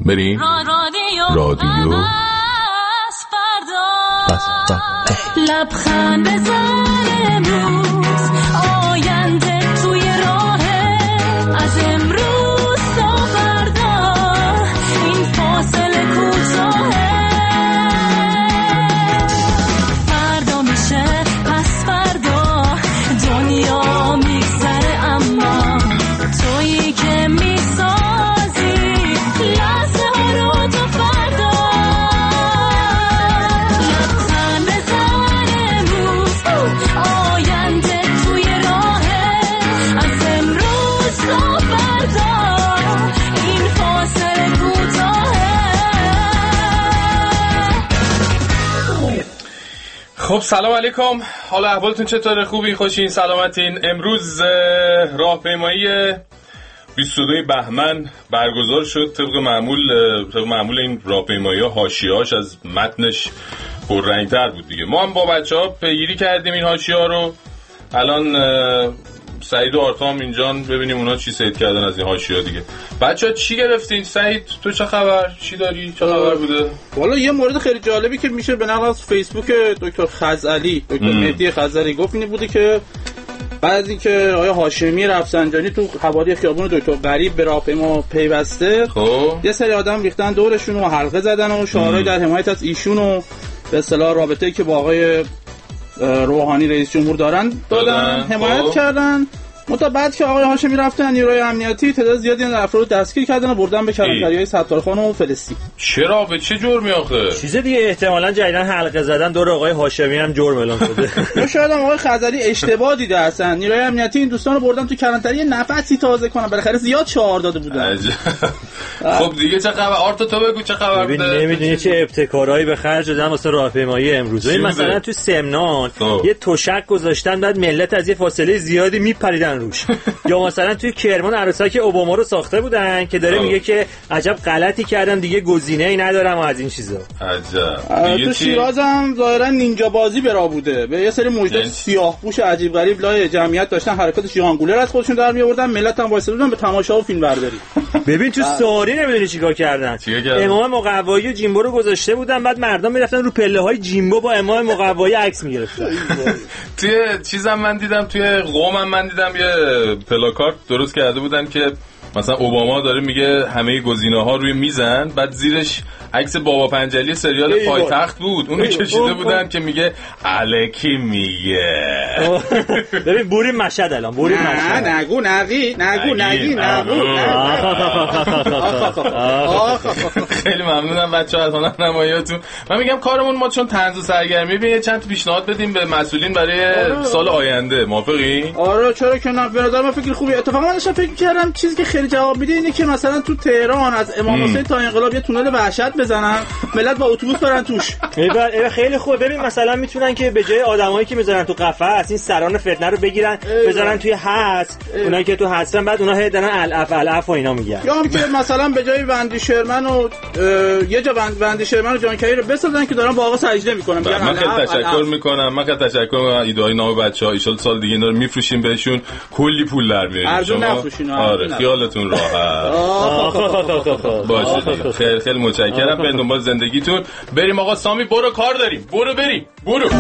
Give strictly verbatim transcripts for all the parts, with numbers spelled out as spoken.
بریم رادیو لبخند بزن امروز آینده توی راهه از امروز تا فردا این فاصله کوتاهه فردا میشه پس فردا دنیا میگذره اما تویی که میسازی لحظه ها رو تا فردا لبخند بزن امروز آینده توی راهه از امروز تا فردا این فاصله کوتاهه. خب سلام علیکم، حالا احوالتون چطوره؟ خوبی؟ خوشین؟ سلامتین؟ امروز راهپیمایی بیست و دو بهمن برگزار شد. طبق معمول طبق معمول این راهپیمایی‌ها حاشیه‌هاش از متنش پررنگ‌تر بود دیگه. ما هم با بچه‌ها پیگیری کردیم این حاشیه‌ها رو. الان سعید و آرتام اینجان، ببینیم اونا چی سید کردن از این حاشیه‌ها دیگه. بچه‌ها چی گرفتین؟ سعید تو چه خبر؟ چی داری؟ چه خبر بوده؟ والا یه مورد خیلی جالبی که میشه به نقل از فیسبوک دکتر خزعلی دکتر مهدی خزعلی گفت اینه بوده که بعد از اینکه آقای هاشمی رفسنجانی تو حوالی خیابون دکتر غریب به راهپیما پیوسته، خب یه سری آدم ریختن دورشون و حلقه زدن و شعارهای در حمایت از ایشون و به اصطلاح رابطه‌ای که با آقای روحانی رئیس جمهور دارن دادن, دادن. حمایت خب. کردن. متا بعد که آقای هاشمی رفتن نیروی امنیتی تعداد زیادی از افراد رو دستگیر کردن و بردن به کلانتری‌های ستارخان و فلسطین. چرا؟ به چه جرمی آخه؟ چیز دیگه احتمالاً جدیدن حلقه زدن دور آقای هاشمی هم جرم اعلام شده. یا شاید هم آقای خزعلی اشتباه دیده اصلا. نیروی امنیتی این دوستان رو بردن تو کلانتری نفسی تازه کنن. بالاخره زیاد شعار داده بودن. خب دیگه چه خبر؟ آرتا تو بگو چه خبر بوده؟ نمیدونی چه ابتکارایی به خرج دادن واسه راهپیمایی امروز. مثلا تو سمنان یه تشک گذاشتن بعد ملت از یه فاصله زیادی میپریدن روش. یا مثلا توی کرمان عروسک اوباما رو ساخته بودن که داره میگه که عجب غلطی کردم دیگه گزینه‌ای ندارم از این چیزا. عجب. تو شیراز هم ظاهرا نینجا بازی برا بوده. به یه سری موجود سیاه‌پوش عجیب غریب لای جمعیت داشتن حرکات ژانگولر از خودشون در میآوردن، ملت هم وایساده بودن به تماشا و فیلم برداری. ببین تو ساری نمیدونی چیکار کردن. امام مقوایی و جیمبو رو گذاشته بودن، بعد مردم میرفتن رو پله‌های جیمبو با امام مقوایی عکس میگرفتن. توی چیزام من دیدم، توی قومم من دیدم یه پلاکارد درست کرده بودن که مثلا اوباما داره میگه همه گزینه‌ها روی میزن، بعد زیرش عکس بابا پنجلی سریال پایتخت بود، اونو کشیده بودن که میگه الکی میگه. ببین بوری مشهد الان بوری مشهد. نه نگو نگی نگو نگی نگو. خیلی ممنونم بچه‌ها از هنرنماییاتون. من میگم کارمون ما چون طنز و سرگرمی ببین چند تا پیشنهاد بدیم به مسئولین برای سال آینده. موافقی؟ آره چرا که نه، به نظر من فکر خوبیه. اتفاقا من داشتم فکر کردم چیزی که خیلی جواب میده اینه که مثلا تو تهران از امام حسین تا انقلاب یه تونل وحشت بزنن، ملت با اتوبوس برن توش. ایول خیلی خوبه. ببین مثلا میتونن که به جای آدمایی که میذارن تو قفس این سران فتنه رو بگیرن بذارن توی حبس، اونایی که تو حبسن بعد اونها هی دارن الاف الاف و اینا میگن. یا هم که مثلا به جای وندی شرمن و یه جا وندی شرمن و جان کری رو بسازن که دارن با آقا سجده میکنن. من خیلی تشکر میکنم. من خیلی تشکر میکنم ایدهای نام بچه‌ها. ان شاءالله سال دیگه اینا رو میفروشیم بهشون کلی پول در میاریم. شما آره خیالتون راحت باشه. خیلی خیلی متشکرم. به دنبال زندگیتون بریم. آقا سامی برو کار داریم. برو بریم. برو. رادیو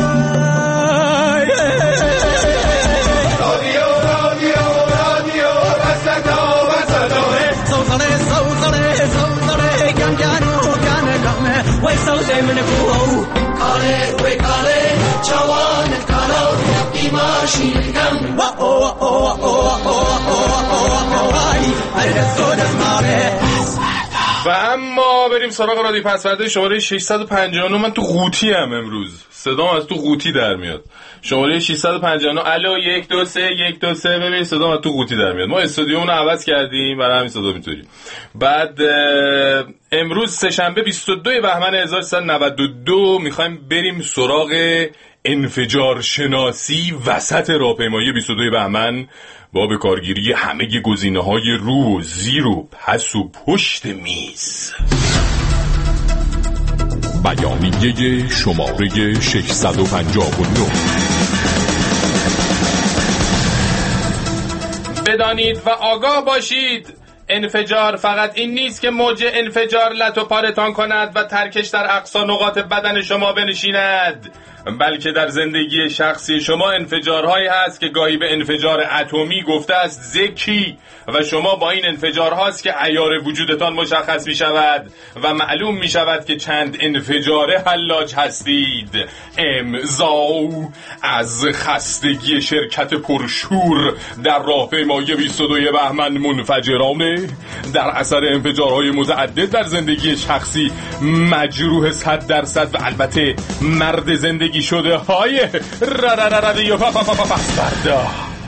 رادیو رادیو صدا و صداه سوزنه سوزنه سوزنه گم گانو گانه گم وای سوزه من کو کاله وای کاله جوان کالو ایماشی گم وا او او او او وای هر سودس ماره. و اما بریم سراغ رادیو پسورده شماره ششصد و پنجاه و نه. من تو قوطی ام امروز، صدام از تو قوطی در میاد. شماره ششصد و پنجاه و نه. الو یک دو سه یک دو سه. ببین صدام از تو قوطی در میاد. ما استودیومون رو عوض کردیم برای همین صدا میتونی. بعد امروز سه‌شنبه بیست و دو بهمن هزار و سیصد و نود و دو میخوایم بریم سراغ انفجار شناسی وسط راهپیمایی بیست و دو بهمن با به کارگیری همه گزینه‌های رو و زیر و پس و پشت میز. بیانیه شماره ششصد و پنجاه و نه. بدانید و آگاه باشید انفجار فقط این نیست که موج انفجار لتو پارتان کند و ترکش در اقصا نقاط بدن شما بنشیند، بلکه در زندگی شخصی شما انفجارهایی هست که گاهی به انفجار اتمی گفته است زکی و شما با این انفجارهاست که عیار وجودتان مشخص می شود و معلوم می شود که چند انفجاره حلاج هستید. امضا از خستگی شرکت پرشور در راهپیمایی بیست و دو بهمن منفجرانه در اثر انفجارهای متعدد در زندگی شخصی مجروح صد درصد و البته مرد زندگی شده های رررررر فردا.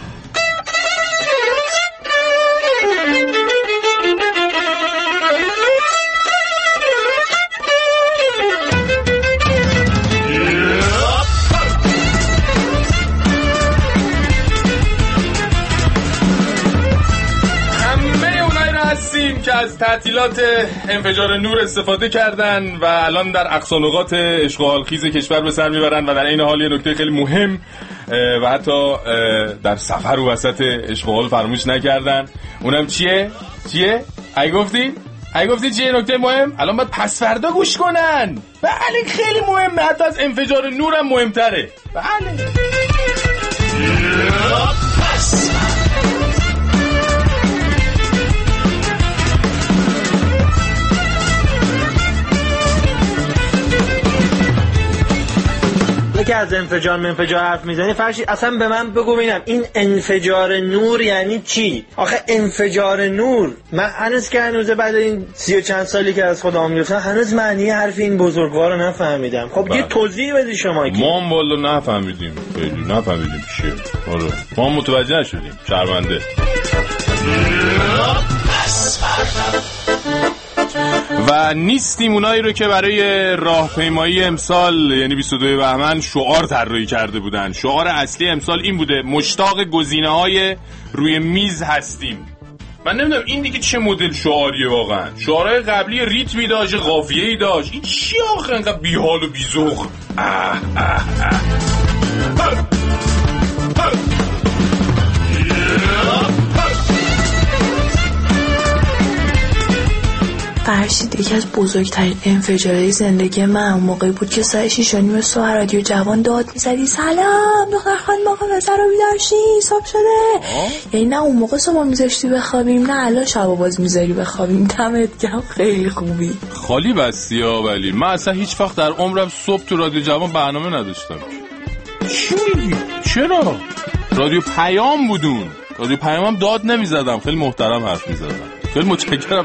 که از تعطیلات انفجار نور استفاده کردن و الان در اقصا نقاط اشغال خیز کشور به سر میبرن و در این حال یه نکته خیلی مهم و حتی در سفر و وسط اشغال فراموش نکردن. اونم چیه؟ چیه؟ ای گفتی؟ ای گفتی چیه نکته مهم؟ الان باید پس فردا گوش کنن. بله خیلی مهمه، حتی از انفجار نورم مهمتره. بله پس که از انفجار منفجار حرف میزنی فرشی اصلا به من بگو ببینم این انفجار نور یعنی چی؟ آخه انفجار نور من هنوز که هنوز بعد این سی و چند سالی که از خودم میفتم هنوز معنی حرف این بزرگوار رو نفهمیدم. خب یه توضیح بدی شما. که ما هم والا نفهمیدیم، خیلی نفهمیدیم چیه. آره ما هم متوجه نشدیم. شرمنده. و نیستیم اونایی رو که برای راهپیمایی امسال یعنی بیست و دو بهمن شعار طراحی کرده بودن. شعار اصلی امسال این بوده: مشتاق گزینه‌های روی میز هستیم. من نمیدونم این دیگه چه مدل شعاریه واقعا. شعارهای قبلی ریتمی داشت، قافیه‌ای داشت. این چی آخه انقدر بی‌حال و بی‌ذوق؟ اه اه اه. فرشید یکی از بزرگترین انفجارهای زندگی من اون موقعی بود که ساعت شیش و نیم صبح رادیو جوان داد میزدی سلام دختر خانم آقا بزر رو بیدارشی صبح شده. یعنی نه اون موقع صبح میذاشتی بخوابیم نه الان شب باز میذاری بخوابیم. دمت گرم خیلی خوبی. خالی بستی ها. ولی من اصلا هیچ وقت در عمرم صبح تو رادیو جوان برنامه نداشتم. چی میگی؟ چرا؟ رادیو پیام بودون. رادیو پیامم داد نمیزدم، خیلی محترم حرف میزدم. خیلی متشکرم.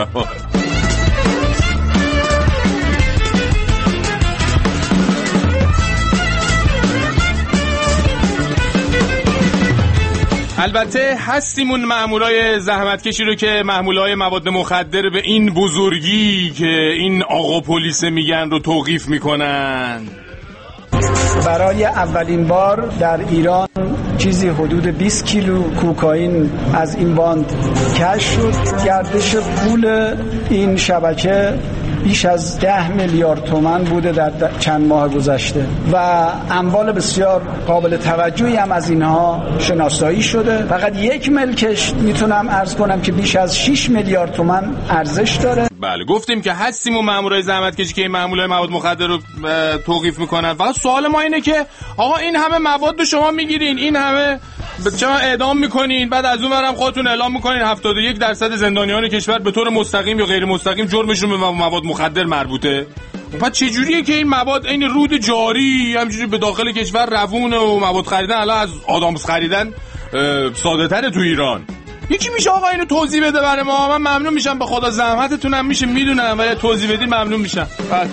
البته هستیم اون مامورای زحمتکشی رو که محمولای مواد مخدر به این بزرگی که این آقا پلیس میگن رو توقیف میکنن. برای اولین بار در ایران چیزی حدود بیست کیلو کوکائین از این باند کشف شد. گردش پول این شبکه بیش از ده میلیارد تومان بوده در چند ماه گذشته و اموال بسیار قابل توجهی هم از اینها شناسایی شده. فقط یک ملکش میتونم عرض کنم که بیش از شش میلیارد تومان ارزش داره. بله گفتیم که هستیم و مامورای زحمتکشی که این مامورای مواد مخدر رو توقیف میکنن. فقط سوال ما اینه که آقا این همه مواد رو شما میگیرین، این همه چرا اعدام میکنین، بعد از اون برم خودتون اعلام میکنین هفتاد و یک درصد زندانیان کشور به طور مستقیم یا غیر مستقیم جرمشون به مواد مخدر مربوطه؟ بعد چه جوریه که این مواد این رود جاری همینجوری به داخل کشور روونه و مواد خریدن الان از آدامس خریدن ساده تره تو ایران؟ یکی میشه آقا اینو توضیح بده برای ما؟ من ممنون میشم، به خدا زحمتتون هم میشه میدونم، ولی توضیح بدین ممنون میشم. بعد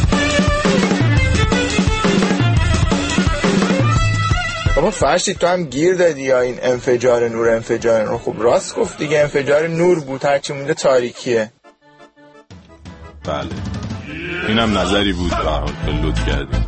بابا فرشید تو هم گیر دادی یا این انفجار نور انفجار نور. خب راست گفت دیگه، انفجار نور بود، هرچی مونده تاریکیه. بله اینم نظری بود. به حال خیلی لطف کردیم.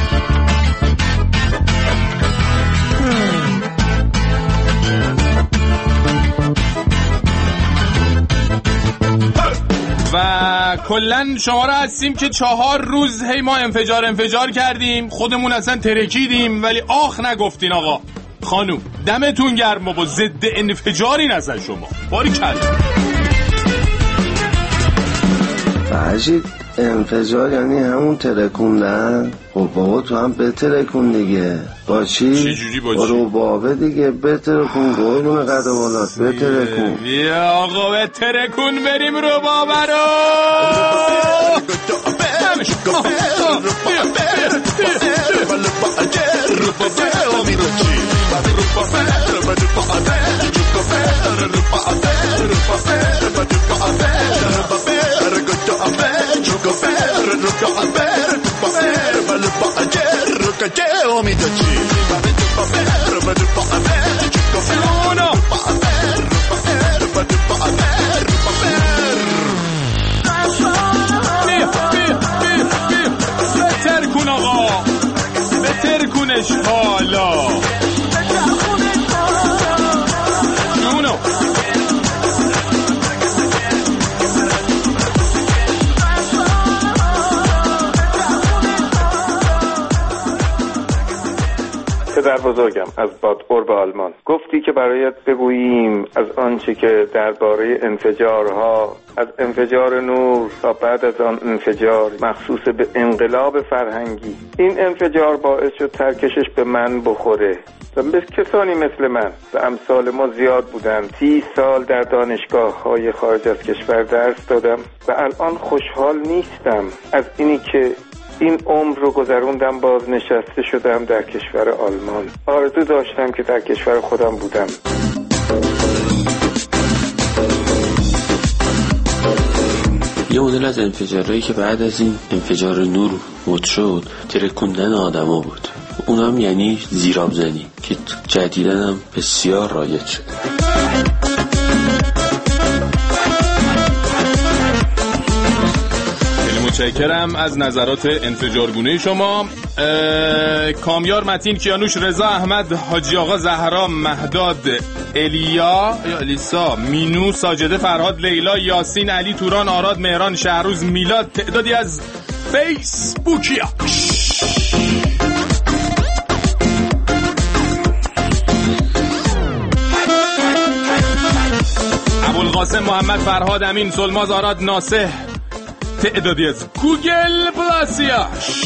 و کلن شما را هستیم که چهار روز هی ما انفجار انفجار کردیم، خودمون اصلا ترکیدیم ولی آخ نگفتین آقا خانوم. دمتون گرم بابا، ضد انفجارین اصلا شما. باریکلا. فرشید انفجار یعنی همون ترکوندن. خب بابا تو هم بترکون دیگه. باشی؟ چجوری باشی؟ برو بابا دیگه بترکون گویدون قد بالات بترکون. بیا آقا بترکون بریم رو بابا رو. بترکون آقا بترکونش حالا جونو. پدر بزرگم از باد قرب آلمان گفتی که برایت بگوییم از آنچه که درباره انفجارها از انفجار نور تا بعد از آن انفجار مخصوص به انقلاب فرهنگی، این انفجار باعث شد ترکشش به من بخوره و به کسانی مثل من و امثال ما زیاد بودن. سی سال در دانشگاه های خارج از کشور درس دادم و الان خوشحال نیستم از اینی که این عمر رو گذروندم بازنشسته شدم در کشور آلمان. آرزو داشتم که در کشور خودم بودم. یه مدل از انفجارهایی که بعد از این انفجار نور مد شد ترکوندن آدما بود. اونم یعنی زیراب زنی که جدیداً هم بسیار رایج شد. متشکرم از نظرات انفجارگونه شما. کامیار، متین، کیانوش، رضا، احمد، حاجی آقا، زهرا، مهداد، الیا یا الیسا، مینو، ساجده، فرهاد، لیلا، یاسین، علی، توران، آراد، مهران، شهروز، میلاد، تعدادی از فیسبوکیا. ابوالقاسم، محمد، فرهاد، امین، سلماز، آراد، ناصح، تعدادی از گوگل پلاسیاش.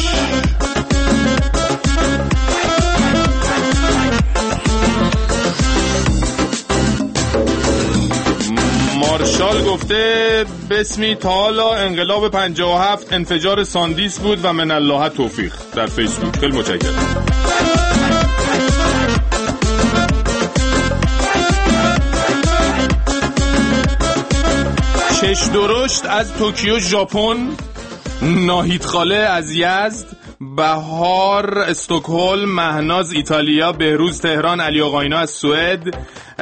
مارشال گفته بسمی تا حالا انقلاب پنجاه و هفت انفجار ساندیس بود و من الله توفیق در فیسبوک. خیلی متشکرم. چش درشت از توکیو ژاپن، ناهید خاله از یزد، بهار استکهلم، مهناز ایتالیا، بهروز تهران، علی آقاینا از سوئد،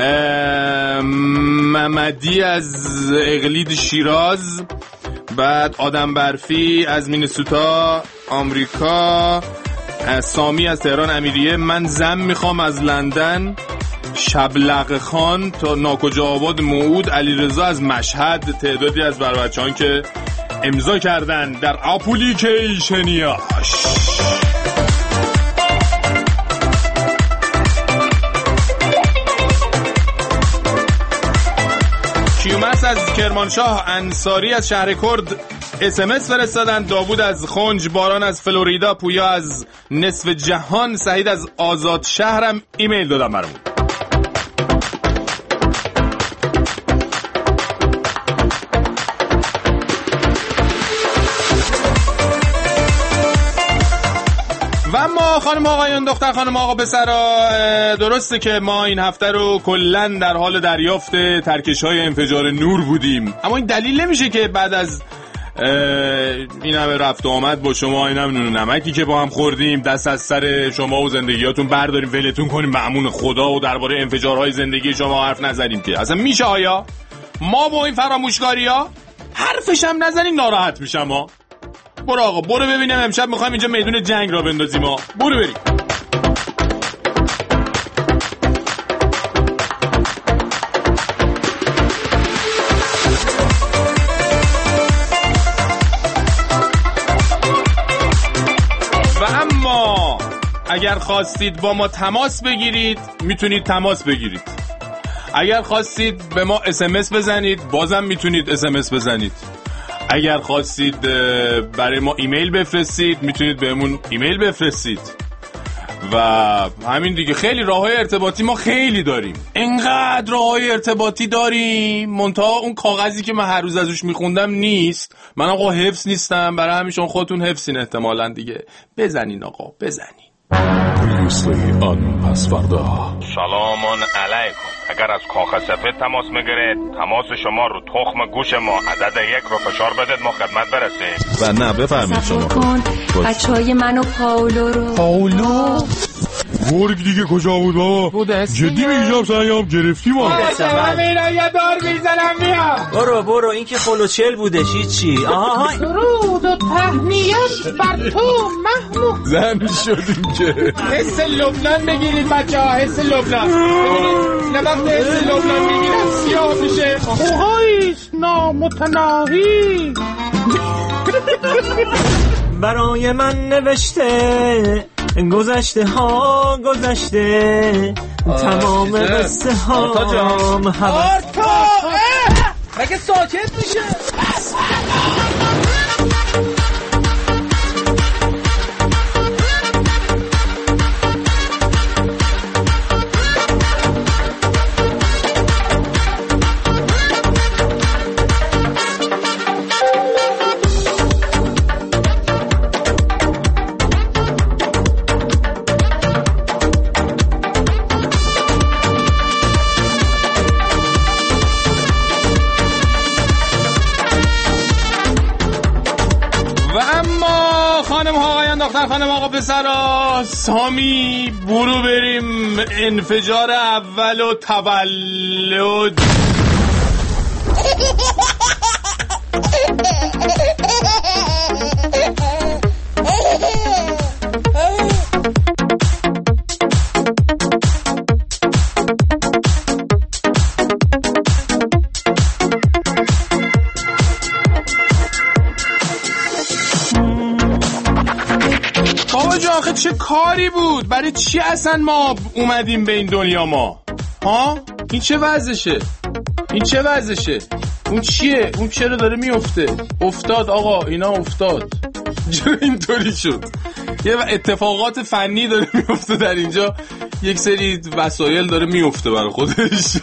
محمدی از اقلید شیراز، بعد آدم برفی از مینسوتا آمریکا، سامی از تهران امیریه، من زن میخوام از لندن، شبلق خان تا ناکجا آباد موعود، علیرضا از مشهد، تعدادی از بر بچه‌هان که امضا کردن در اپلیکیشنیاش. کیومرث از کرمانشاه، انصاری از شهر کرد اس ام اس فرستادن، داوود از خنج، باران از فلوریدا، پویا از نصف جهان، سعید از آزاد شهرم ایمیل دادم برامون. و اما خانم آقایان، دختر خانم آقا پسرا، درسته که ما این هفته رو کلن در حال دریافت ترکش‌های انفجار نور بودیم، اما این دلیل نمیشه که بعد از این همه رفت و آمد با شما، این همه نون و نمکی که با هم خوردیم، دست از سر شما و زندگیاتون برداریم ولتون کنیم مأمون خدا و درباره انفجارهای زندگی شما حرف نزنیم. که اصلا میشه آیا ما با این فراموشکاری ها حرفش هم نزنیم؟ ناراحت میشم. ما برو آقا، برو ببینیم امشب میخوایم اینجا میدون جنگ را بندازیم. ما برو بریم. و اما اگر خواستید با ما تماس بگیرید میتونید تماس بگیرید، اگر خواستید به ما اس ام اس بزنید بازم میتونید اس ام اس بزنید، اگر خواستید برای ما ایمیل بفرستید میتونید بهمون ایمیل بفرستید و همین دیگه. خیلی راههای ارتباطی ما خیلی داریم، انقدر راههای ارتباطی داریم، منتها اون کاغذی که من هر روز ازش میخوندم نیست. من آقا حفظ نیستم، برای همین شما خودتون حفظین احتمالاً دیگه. بزنین آقا بزنین. پلیسلی آن پس فردا. سلامون علیکم. اگر از کاخ سفید تماس میگیرید، تماس شما رو تخم گوش ما عدد یک رو فشار بدید، ما خدمت برسیم. و نه بفرمایید شما کن بچهای من و پاولو رو. پاولو گرگ دیگه کجا بود بابا؟ جدی میگم سیام گرفتی ما. من اینا یه دار میزنم میام. برو برو این که خلوچل بودش چی؟ آها درود و تهنیت بر تو محمود. زن شدیم که حس لبنان بگیرید بچه ها، حس لبنان ببینید. نه وقت حس لبنان بگیرید سیاه میشه. خوهاییست نامتناهی برای من نوشته گذشته ها گذشته تمام قصه ها آرتا مگه ساکت میشه؟ دختر خانم آقا پسرا، سامی برو بریم انفجار اول و تولد. آخه چه کاری بود؟ برای چی اصلا ما اومدیم به این دنیا ما؟ ها؟ این چه وضعشه؟ این چه وضعشه؟ اون چیه؟ اون چرا داره میفته؟ افتاد آقا، اینا افتاد. چرا اینطوری شد؟ یه اتفاقات فنی داره میفته در اینجا، یک سری وسایل داره میفته برای خودش.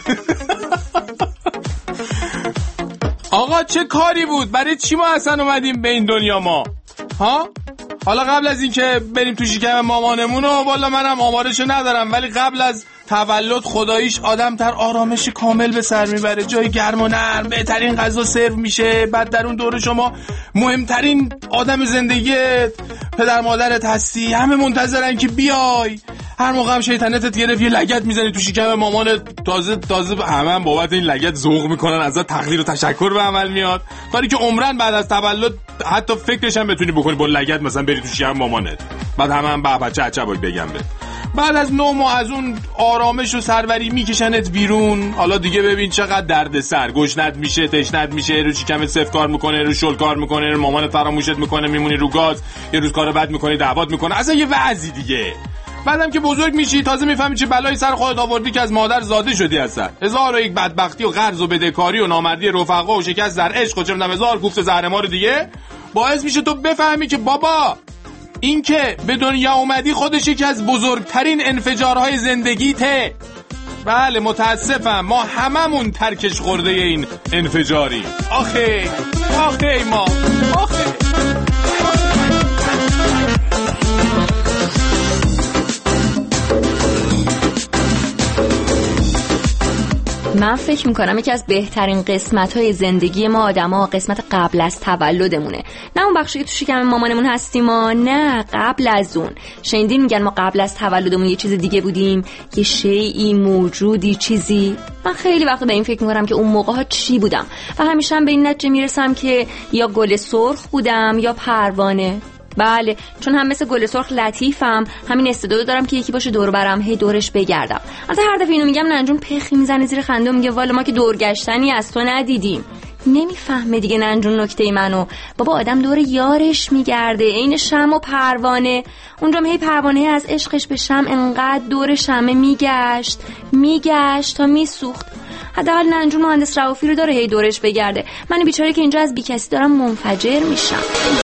آقا چه کاری بود؟ برای چی ما اصلا اومدیم به این دنیا ما؟ ها؟ حالا قبل از این که بریم تو شکم مامانمون، و والا منم آمارشو ندارم، ولی قبل از تولد خداییش آدم تر آرامش کامل به سر میبره، جای گرم و نرم، بهترین غذا سرو میشه، بعد در اون دوره شما مهمترین آدم زندگی پدر مادرت هستی، همه منتظرن که بیای. هر موقع هم شیطنتت گرفت یه لگد میزنی تو شکم مامانت، تازه تازه همه هم بابت این لگد ذوق میکنن، ازت تقدیر و تشکر به عمل میاد، کاری که عمرن بعد از تولد حتی فکرش هم بتونی بکنی با لگد مثلا بری تو شکم مامانت، بعد همه هم بابا چه چه باید بگم به. بعد از نه ماه از اون آرامش و سروری میکشنت بیرون. حالا دیگه ببین چقدر دردسر، گشنت میشه، تشنت میشه، رو شکمت صفر کار میکنه، رو شل کار میکنه، رو مامانت فراموشت میکنه، میمونی رو گاز، یه روز کار بد میکنی دعوات میکنه، اصلا یه وضعی دیگه. بعدم که بزرگ میشی تازه میفهمی چه بلایی سر خودت آوردی که از مادر زاده شدی. اصلا هزار و یک بدبختی و قرض و بدهکاری و نامردی رفقا و شکست در عشق و چه میدونم هزار کوفت زهرمار دیگه باعث میشه تو بفهمی که بابا این که به دنیا اومدی خودش یکی از بزرگترین انفجارهای زندگیته. بله متاسفم، ما هممون ترکش خورده این انفجاری. آخه آخه ما آخه من فکر میکنم یکی از بهترین قسمت‌های زندگی ما آدم‌ها قسمت قبل از تولدمونه. نه اون بخشی که تو شکم مامانمون هستیم ما، نه قبل از اون. شنیدین میگن ما قبل از تولدمون یه چیز دیگه بودیم، یه شیئی، موجودی، چیزی. من خیلی وقت به این فکر میکنم که اون موقع‌ها چی بودم و همیشه هم به این نتیجه میرسم که یا گل سرخ بودم یا پروانه. بله، چون هم مثل گل سرخ لطیفم، همین استعداد دارم که یکی باشه دور برم هی دورش بگردم. البته هر دفعه اینو میگم ننجون پخی میزنه زیر خنده و میگه والا ما که دور گشتنی از تو ندیدیم. نمیفهمه دیگه ننجون نکته منو. بابا آدم دور یارش میگرده، عین شمع و پروانه. اونجا هی پروانه از عشقش به شمع انقدر دور شمع میگشت میگشت تا میسوخت. حداقل ننجون مهندس رؤوفی رو داره هی دورش بگرده. من بیچاره که اینجا از بیکسی دارم منفجر میشم.